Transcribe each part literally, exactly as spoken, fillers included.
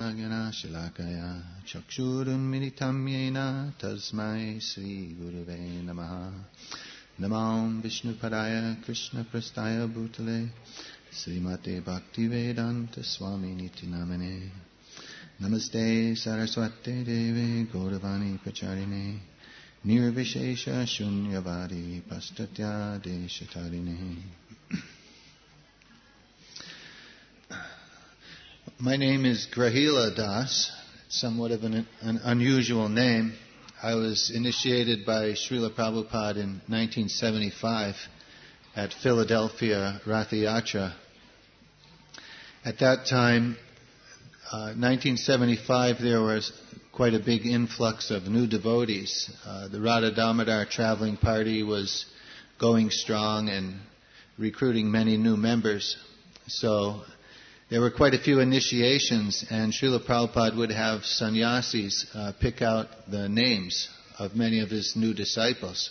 Jnana Shilakaya Chakshurunmilitam Yena Tasmai Sri Guruve Namaha Namam Vishnu Padaya Krishna Prastaya Bhutale Srimate Bhaktivedanta Swami Niti Namane Namaste Saraswate Deve Gauravani Pacharine Nirvishesha Shunyavadi Pastatya Deshatarine. My name is Grahila Das. It's somewhat of an, an unusual name. I was initiated by Srila Prabhupada in nineteen seventy-five at Philadelphia Rathayatra. At that time, uh, nineteen seventy-five, there was quite a big influx of new devotees. Uh, the Radha Damodar traveling party was going strong and recruiting many new members. So there were quite a few initiations, and Srila Prabhupada would have sannyasis uh, pick out the names of many of his new disciples.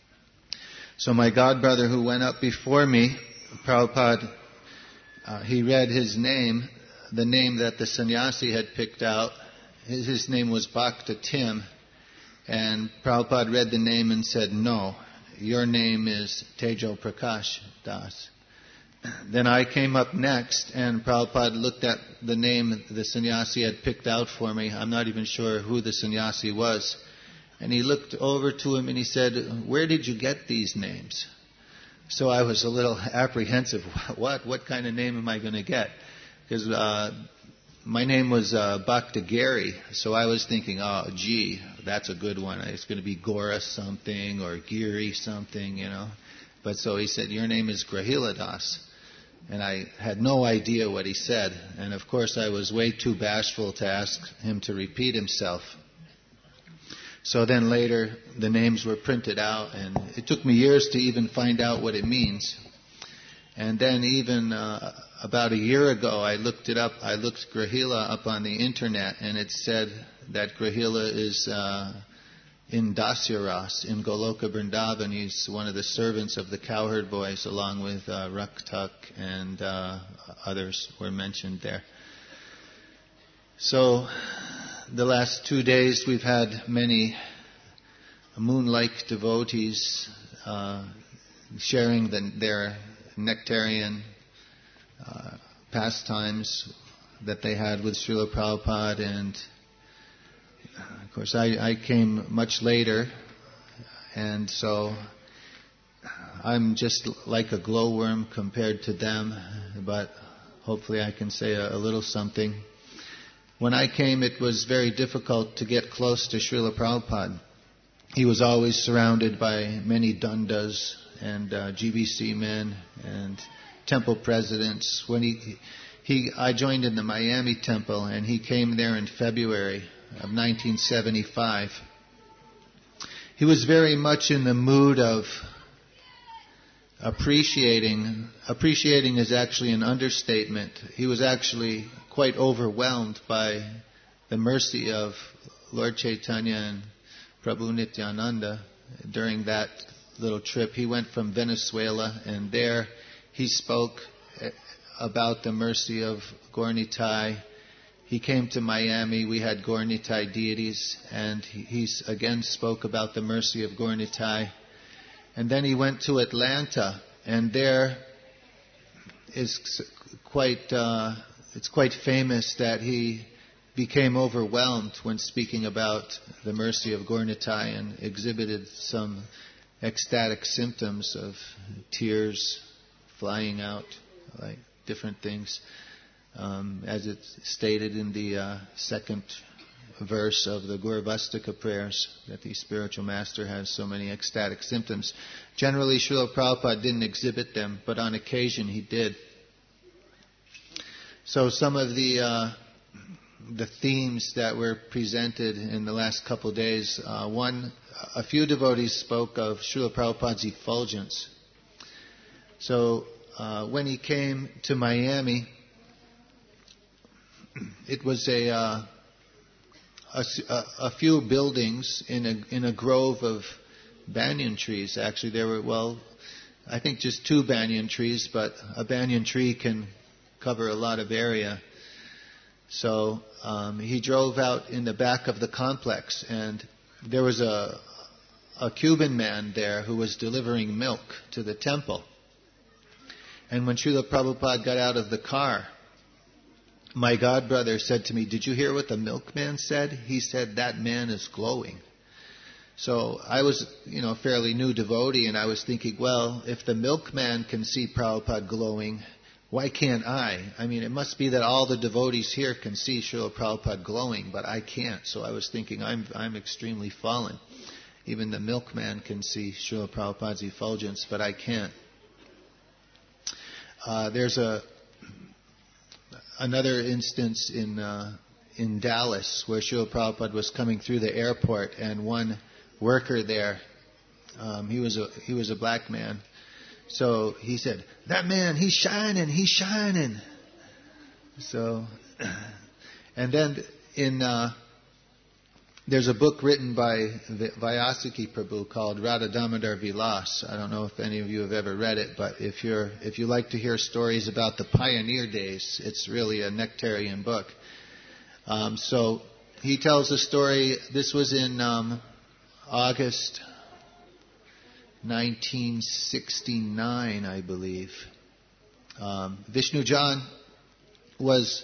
So my godbrother who went up before me, Prabhupada, uh, he read his name, the name that the sannyasi had picked out. His, his name was Bhakta Tim, and Prabhupada read the name and said, "No, your name is Tejo Prakash Das." Then I came up next, and Prabhupada looked at the name the sannyasi had picked out for me. I'm not even sure who the sannyasi was. And he looked over to him and he said, "Where did you get these names?" So I was a little apprehensive. What? What kind of name am I going to get? Because uh, my name was uh, Bhakta Gary, so I was thinking, oh, gee, that's a good one. It's going to be Gora something or Giri something, you know. But so he said, "Your name is Grahila Das." And I had no idea what he said. And of course I was way too bashful to ask him to repeat himself. So then later the names were printed out, and it took me years to even find out what it means. And then even uh, about a year ago I looked it up, I looked Grahila up on the internet, and it said that Grahila is uh, in Dasyaras, in Goloka Vrindavan. He's one of the servants of the cowherd boys, along with uh, Raktak and uh, others were mentioned there. So the last two days we've had many moon-like devotees uh, sharing the, their nectarian uh, pastimes that they had with Srila Prabhupada, and of course, I, I came much later, and so I'm just like a glowworm compared to them, but hopefully I can say a, a little something. When I came, it was very difficult to get close to Srila Prabhupada. He was always surrounded by many dundas and uh, G B C men and temple presidents. When he, he, I joined in the Miami temple, and he came there in February of nineteen seventy-five. He was very much in the mood of appreciating. Appreciating is actually an understatement. He was actually quite overwhelmed by the mercy of Lord Chaitanya and Prabhu Nityananda during that little trip. He went from Venezuela, and there he spoke about the mercy of Gaur Nitai. He came to Miami, we had Gaur Nitai deities, and he, he again spoke about the mercy of Gaur Nitai. And then he went to Atlanta, and there is quite, uh, it's quite famous that he became overwhelmed when speaking about the mercy of Gaur Nitai and exhibited some ecstatic symptoms of tears flying out, like different things. Um, as it's stated in the uh, second verse of the Gurvastika prayers, that the spiritual master has so many ecstatic symptoms. Generally, Srila Prabhupada didn't exhibit them, but on occasion he did. So some of the uh, the themes that were presented in the last couple of days, uh, one, a few devotees spoke of Srila Prabhupada's effulgence. So uh, when he came to Miami, it was a, uh, a, a few buildings in a in a grove of banyan trees. Actually, there were, well, I think just two banyan trees, but a banyan tree can cover a lot of area. So um, he drove out in the back of the complex, and there was a, a Cuban man there who was delivering milk to the temple. And when Srila Prabhupada got out of the car, my godbrother said to me, "Did you hear what the milkman said?" He said, "That man is glowing." So I was, you know, a fairly new devotee, and I was thinking, well, if the milkman can see Prabhupada glowing, why can't I? I mean, it must be that all the devotees here can see Srila Prabhupada glowing, but I can't. So I was thinking, I'm I'm extremely fallen. Even the milkman can see Srila Prabhupada's effulgence, but I can't. Uh, there's a another instance in uh, in Dallas where Srila Prabhupada was coming through the airport, and one worker there, um, he was a he was a black man, so he said, "That man, he's shining, he's shining." So, and then in uh, there's a book written by Vyasaki Prabhu called Radha Damodar Vilas. I don't know if any of you have ever read it, but if you're if you like to hear stories about the pioneer days, it's really a nectarian book. Um, so he tells a story. This was in um, August nineteen sixty-nine, I believe. Um, Vishnu John was.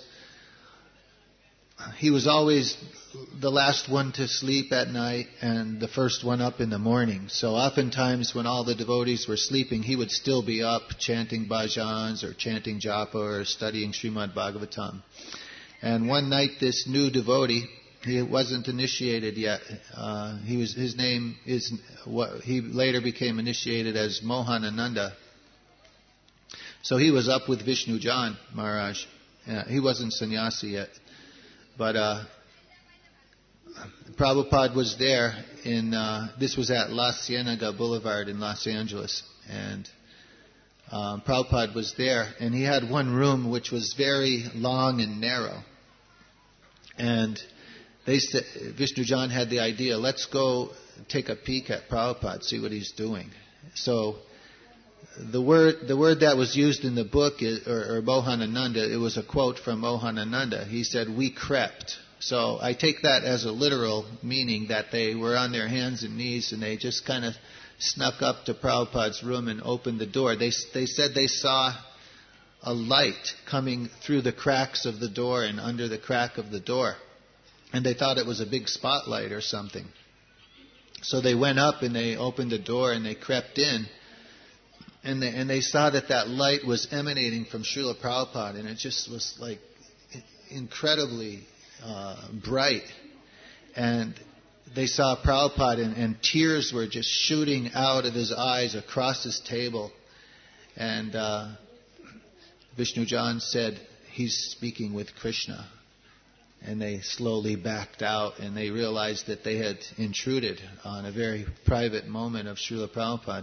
He was always the last one to sleep at night and the first one up in the morning. So oftentimes when all the devotees were sleeping, he would still be up chanting bhajans or chanting japa or studying Srimad Bhagavatam. And one night this new devotee, he wasn't initiated yet. Uh, he was his name is what he later became initiated as Mohanananda. So he was up with Vishnu John Maharaj. Uh, he wasn't sannyasi yet. But uh, Prabhupada was there in, uh, this was at La Cienega Boulevard in Los Angeles. And um, Prabhupada was there, and he had one room which was very long and narrow. And they said, Vishnu John had the idea, let's go take a peek at Prabhupada, see what he's doing. So the word the word that was used in the book, is, or, or Mohanananda, it was a quote from Mohanananda. He said, "We crept." So I take that as a literal meaning that they were on their hands and knees and they just kind of snuck up to Prabhupada's room and opened the door. They they said they saw a light coming through the cracks of the door and under the crack of the door. And they thought it was a big spotlight or something. So they went up and they opened the door and they crept in. And they, and they saw that that light was emanating from Srila Prabhupada, and it just was like incredibly uh, bright. And they saw Prabhupada, and, and tears were just shooting out of his eyes across his table. And uh, Vishnu John said, "He's speaking with Krishna." And they slowly backed out, and they realized that they had intruded on a very private moment of Srila Prabhupada.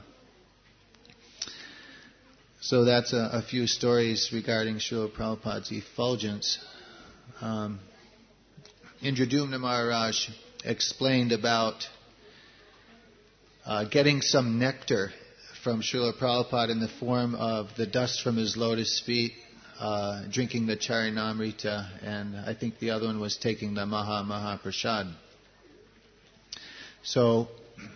So that's a, a few stories regarding Srila Prabhupada's effulgence. Um, Indradumna Maharaj explained about uh, getting some nectar from Srila Prabhupada in the form of the dust from his lotus feet, uh, drinking the Charanamrita, and I think the other one was taking the Maha Maha Prasad. So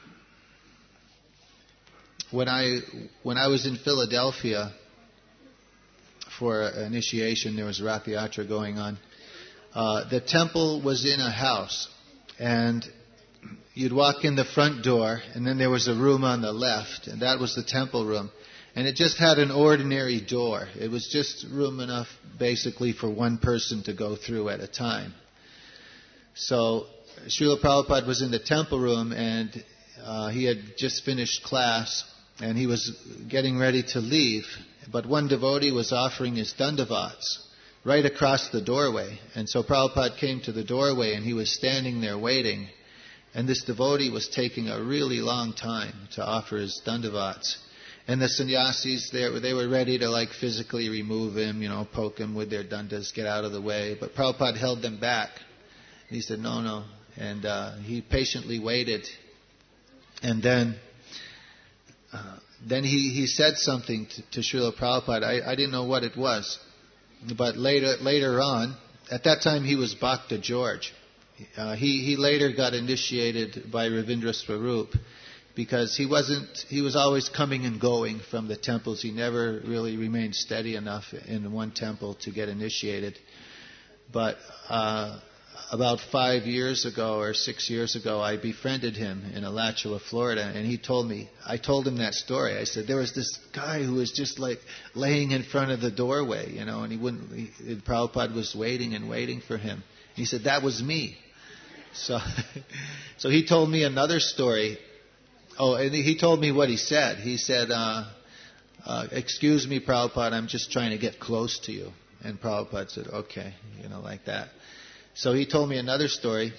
When I when I was in Philadelphia for an initiation, there was Rath Yatra going on. Uh, the temple was in a house, and you'd walk in the front door, and then there was a room on the left, and that was the temple room. And it just had an ordinary door. It was just room enough, basically, for one person to go through at a time. So Srila Prabhupada was in the temple room, and uh, he had just finished class. And he was getting ready to leave, but one devotee was offering his dandavats right across the doorway. And so Prabhupada came to the doorway, and he was standing there waiting. And this devotee was taking a really long time to offer his dandavats. And the sannyasis, they, they were ready to like physically remove him, you know, poke him with their dandas, get out of the way. But Prabhupada held them back. And he said, no, no. And uh, he patiently waited. And then... Uh, then he, he said something to, to Srila Prabhupada. I, I didn't know what it was. But later later on, at that time he was Bhakta George. Uh, he, he later got initiated by Ravindra Swarup because he wasn't, he was always coming and going from the temples. He never really remained steady enough in one temple to get initiated. But uh, about five years ago or six years ago, I befriended him in Alachua, Florida, and he told me, I told him that story. I said, there was this guy who was just like laying in front of the doorway, you know, and he wouldn't, he, Prabhupada was waiting and waiting for him. He said, that was me. So, so he told me another story. Oh, and he told me what he said. He said, uh, uh, excuse me, Prabhupada, I'm just trying to get close to you. And Prabhupada said, okay, you know, like that. So he told me another story.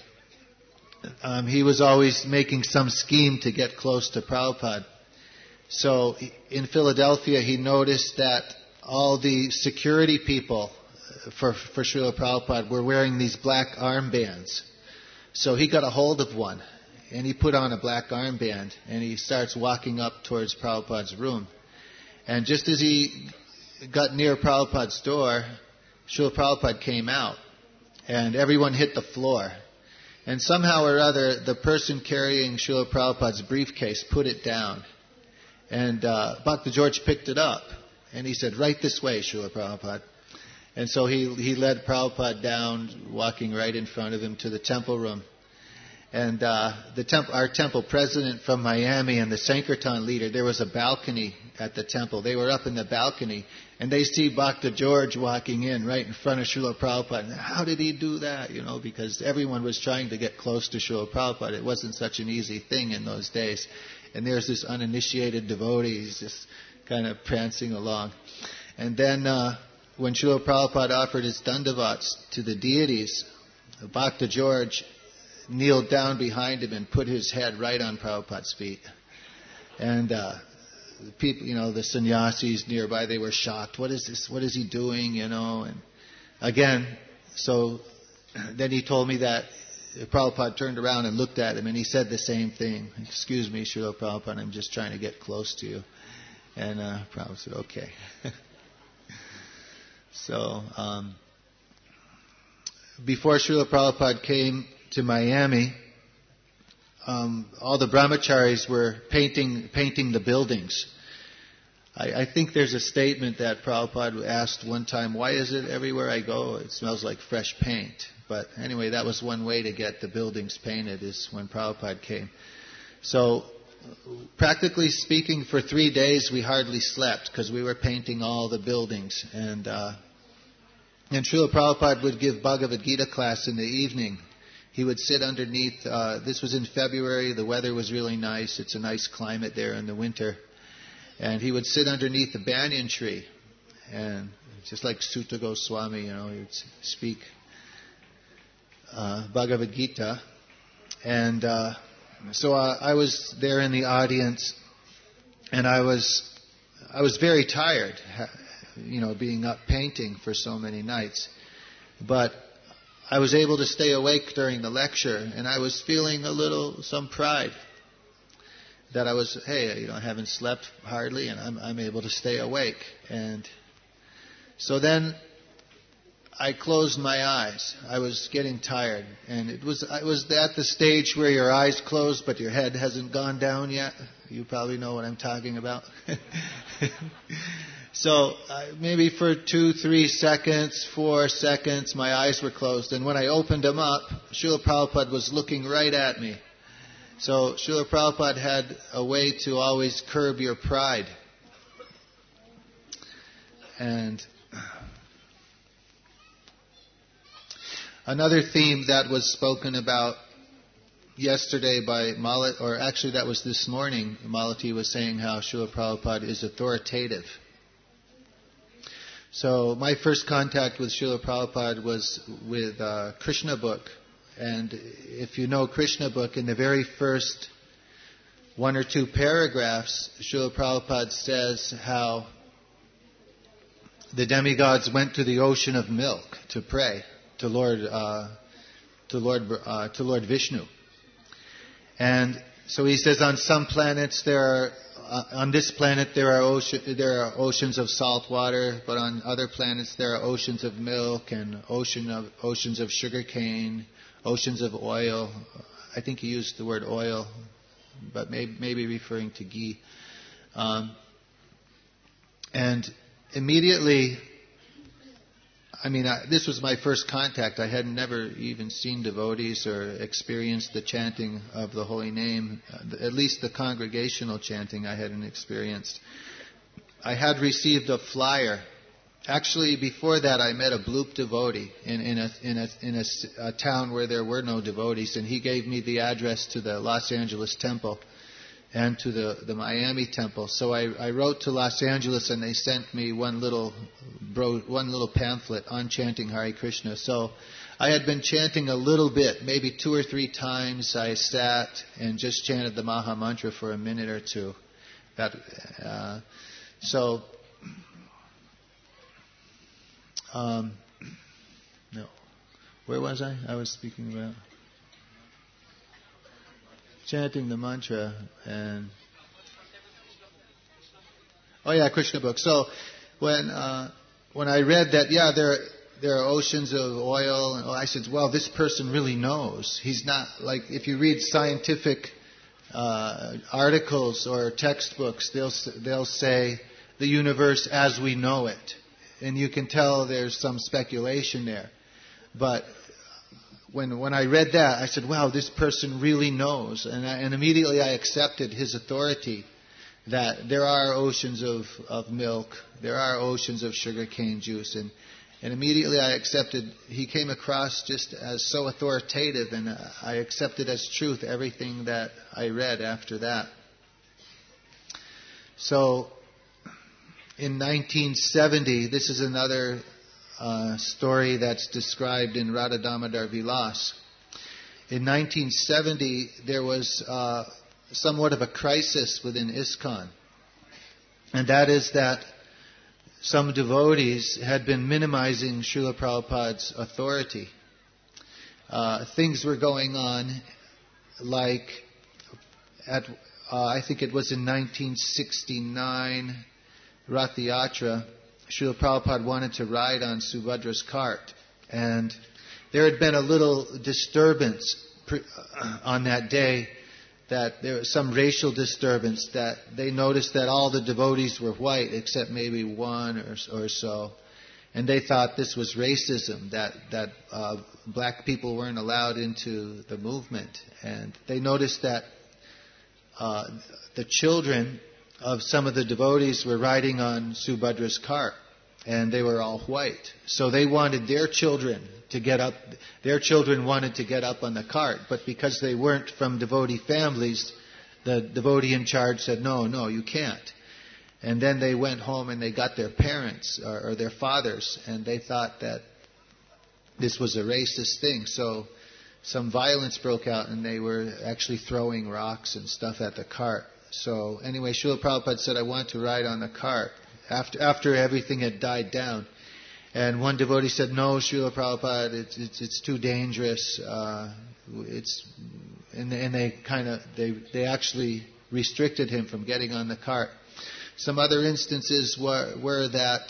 Um, he was always making some scheme to get close to Prabhupada. So in Philadelphia, he noticed that all the security people for, for Srila Prabhupada were wearing these black armbands. So he got a hold of one, and he put on a black armband, and he starts walking up towards Prabhupada's room. And just as he got near Prabhupada's door, Srila Prabhupada came out, and everyone hit the floor. And somehow or other, the person carrying Srila Prabhupada's briefcase put it down. And uh, Bhakta George picked it up, and he said, right this way, Srila Prabhupada. And so he, he led Prabhupada down, walking right in front of him to the temple room. And uh, the temp- our temple president from Miami and the Sankirtan leader, there was a balcony at the temple. They were up in the balcony, and they see Bhakta George walking in right in front of Srila Prabhupada. And how did he do that? You know, because everyone was trying to get close to Srila Prabhupada. It wasn't such an easy thing in those days. And there's this uninitiated devotee, he's just kind of prancing along. And then uh, when Srila Prabhupada offered his dandavats to the deities, Bhakta George kneeled down behind him and put his head right on Prabhupada's feet. And uh, the people, you know, the sannyasis nearby, they were shocked. What is this? What is he doing? You know, and again, so then he told me that Prabhupada turned around and looked at him, and he said the same thing. Excuse me, Srila Prabhupada, I'm just trying to get close to you. And uh, Prabhupada said, okay. so um, before Srila Prabhupada came to Miami, um, all the brahmacharis were painting painting the buildings. I, I think there's a statement that Prabhupada asked one time, why is it everywhere I go it smells like fresh paint? But anyway, that was one way to get the buildings painted, is when Prabhupada came. So practically speaking, for three days we hardly slept because we were painting all the buildings. And, uh, and Srila Prabhupada would give Bhagavad Gita class in the evening. He would sit underneath, uh, this was in February, the weather was really nice, it's a nice climate there in the winter, and he would sit underneath the banyan tree, and just like Sutta Goswami, you know, he would speak uh, Bhagavad Gita, and uh, so uh, I was there in the audience, and I was, I was very tired, you know, being up painting for so many nights, but I was able to stay awake during the lecture, and I was feeling a little, some pride that I was, hey, you know, I haven't slept hardly, and I'm, I'm able to stay awake. And so then I closed my eyes. I was getting tired, and it was, I was at the stage where your eyes closed, but your head hasn't gone down yet. You probably know what I'm talking about. So uh, maybe for two, three seconds, four seconds, my eyes were closed. And when I opened them up, Srila Prabhupada was looking right at me. So Srila Prabhupada had a way to always curb your pride. And another theme that was spoken about yesterday by Malati, or actually that was this morning, Malati was saying how Srila Prabhupada is authoritative. So my first contact with Srila Prabhupada was with uh, Krishna book. And if you know Krishna book, in the very first one or two paragraphs, Srila Prabhupada says how the demigods went to the ocean of milk to pray to Lord uh, to Lord uh, to Lord Vishnu. And so he says on some planets there are uh, on this planet there are ocean, there are oceans of salt water, but on other planets there are oceans of milk and ocean of oceans of sugar cane, oceans of oil. I think he used the word oil, but maybe, maybe referring to ghee. Um, and immediately, I mean, I, this was my first contact. I had never even seen devotees or experienced the chanting of the holy name, at least the congregational chanting I hadn't experienced. I had received a flyer. Actually, before that, I met a Bloop devotee in, in, a, in, a, in a, a town where there were no devotees, and he gave me the address to the Los Angeles temple and to the, the Miami temple. So I, I wrote to Los Angeles, and they sent me one little bro, one little pamphlet on chanting Hare Krishna. So I had been chanting a little bit, maybe two or three times. I sat and just chanted the Maha Mantra for a minute or two. That uh, so um, no, where was I? I was speaking about chanting the mantra. And oh yeah, Krishna book. So when uh, when I read that, yeah, there there are oceans of oil, and I said, well, this person really knows. He's not like, if you read scientific uh, articles or textbooks, they'll they'll say the universe as we know it, and you can tell there's some speculation there. But When when I read that, I said, wow, this person really knows. And, I, and immediately I accepted his authority that there are oceans of, of milk, there are oceans of sugarcane juice. And, and immediately I accepted, he came across just as so authoritative, and I accepted as truth everything that I read after that. So in nineteen seventy, this is another Uh, story that's described in Radha Damodar Vilas. In nineteen seventy, there was uh, somewhat of a crisis within ISKCON, and that is that some devotees had been minimizing Srila Prabhupada's authority. Uh, things were going on like at uh, I think it was in nineteen sixty-nine, Rath Yatra, Srila Prabhupada wanted to ride on Subhadra's cart, and there had been a little disturbance on that day, that there was some racial disturbance, that they noticed that all the devotees were white except maybe one or, or so, and they thought this was racism, that, that uh, black people weren't allowed into the movement. And they noticed that uh, the children of some of the devotees were riding on Subhadra's cart, and they were all white. So they wanted their children to get up, their children wanted to get up on the cart, but because they weren't from devotee families, the devotee in charge said, no, no, you can't. And then they went home and they got their parents, or, or their fathers, and they thought that this was a racist thing. So some violence broke out, and they were actually throwing rocks and stuff at the cart. So anyway, Srila Prabhupada said, I want to ride on the cart, after after everything had died down. And one devotee said, no, Srila Prabhupada, it's it's, it's too dangerous. Uh, it's and, and they kind of they they actually restricted him from getting on the cart. Some other instances were, were that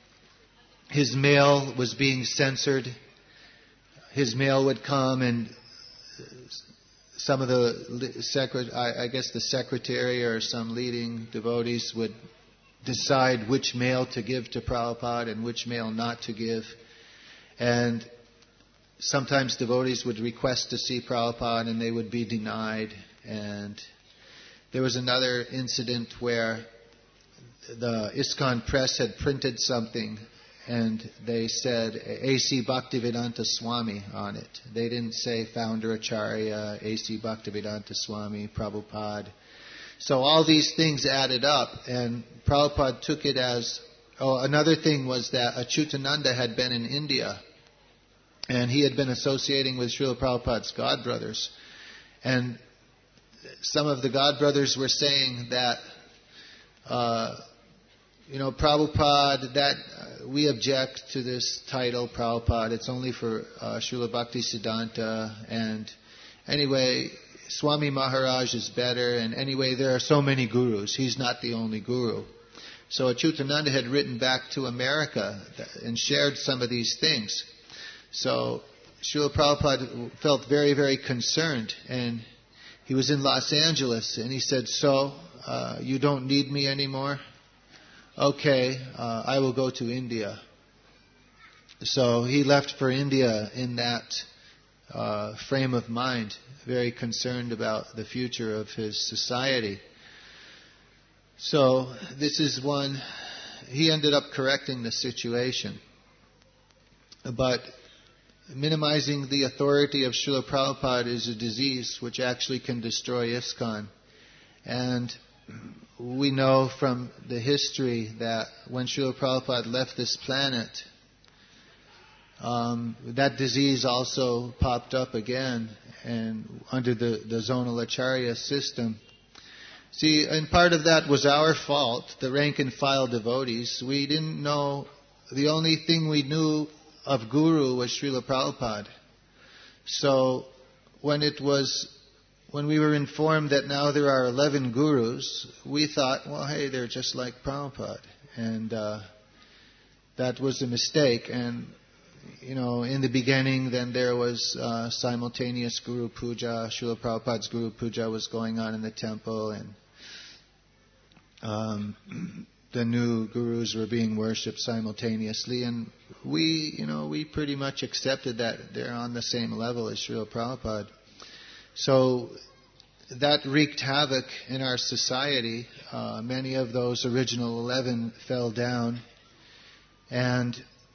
his mail was being censored. His mail would come, and some of the secret, I guess the secretary or some leading devotees would decide which mail to give to Prabhupada and which mail not to give. And sometimes devotees would request to see Prabhupada and they would be denied. And there was another incident where the ISKCON press had printed something, and they said A C Bhaktivedanta Swami on it. They didn't say Founder Acharya, A C Bhaktivedanta Swami, Prabhupada. So all these things added up, and Prabhupada took it as... Oh, another thing was that Achyutananda had been in India, and he had been associating with Srila Prabhupada's godbrothers. And some of the godbrothers were saying that... Uh, You know, Prabhupada, that uh, we object to this title, Prabhupada. It's only for uh, Srila Bhaktisiddhanta. And anyway, Swami Maharaj is better, and anyway, there are so many gurus. He's not the only guru. So Achyutananda had written back to America and shared some of these things. So Srila Prabhupada felt very, very concerned, and he was in Los Angeles, and he said, so, uh, you don't need me anymore? Okay, uh, I will go to India. So he left for India in that uh, frame of mind, very concerned about the future of his society. So this is one, he ended up correcting the situation. But minimizing the authority of Srila Prabhupada is a disease which actually can destroy ISKCON. And we know from the history that when Srila Prabhupada left this planet, um, that disease also popped up again, and under the, the Zonal Acharya system. See, and part of that was our fault, the rank and file devotees. We didn't know, the only thing we knew of Guru was Srila Prabhupada. So when it was, when we were informed that now there are eleven Gurus, we thought, well, hey, they're just like Prabhupada. And uh, that was a mistake. And, you know, in the beginning, then there was uh, simultaneous Guru Puja. Srila Prabhupada's Guru Puja was going on in the temple, and Um, the new gurus were being worshipped simultaneously, and we, you know, we pretty much accepted that they're on the same level as Srila Prabhupada. So that wreaked havoc in our society. Uh, many of those original eleven fell down, and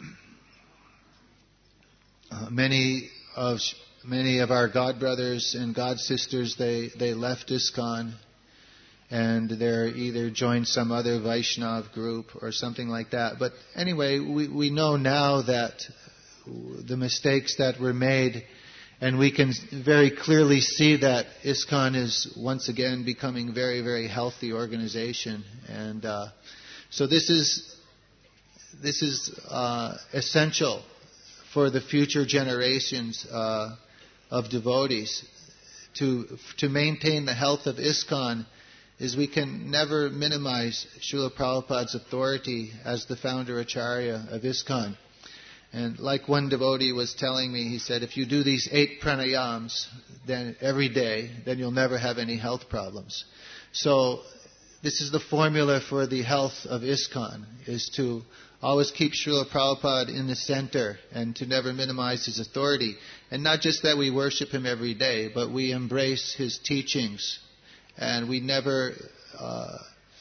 uh, many of many of our god brothers and god sisters, they they left ISKCON. And they're either joined some other Vaishnav group or something like that. But anyway, we, we know now that the mistakes that were made, and we can very clearly see that ISKCON is once again becoming a very, very healthy organization. And uh, so this is this is uh, essential for the future generations uh, of devotees to to maintain the health of ISKCON. Is we can never minimize Srila Prabhupada's authority as the founder Acharya of ISKCON. And like one devotee was telling me, he said, if you do these eight pranayams then every day, then you'll never have any health problems. So this is the formula for the health of ISKCON, is to always keep Srila Prabhupada in the center and to never minimize his authority. And not just that we worship him every day, but we embrace his teachings. And we never uh,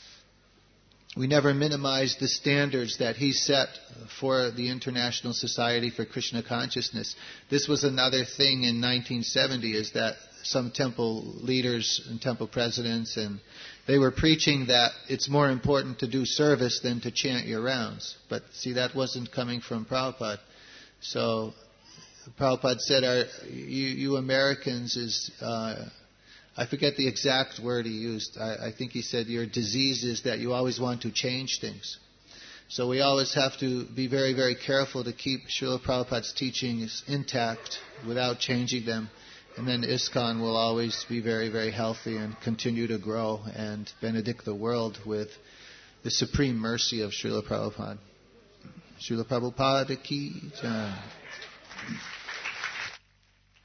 we never minimize the standards that he set for the International Society for Krishna Consciousness. This was another thing in nineteen seventy, is that some temple leaders and temple presidents, and they were preaching that it's more important to do service than to chant your rounds. But see, that wasn't coming from Prabhupada. So Prabhupada said, our, you, you Americans is... Uh, I forget the exact word he used. I, I think he said, your disease is that you always want to change things. So we always have to be very, very careful to keep Srila Prabhupada's teachings intact without changing them. And then ISKCON will always be very, very healthy and continue to grow and benedict the world with the supreme mercy of Srila Prabhupada. Srila Prabhupada ki jai.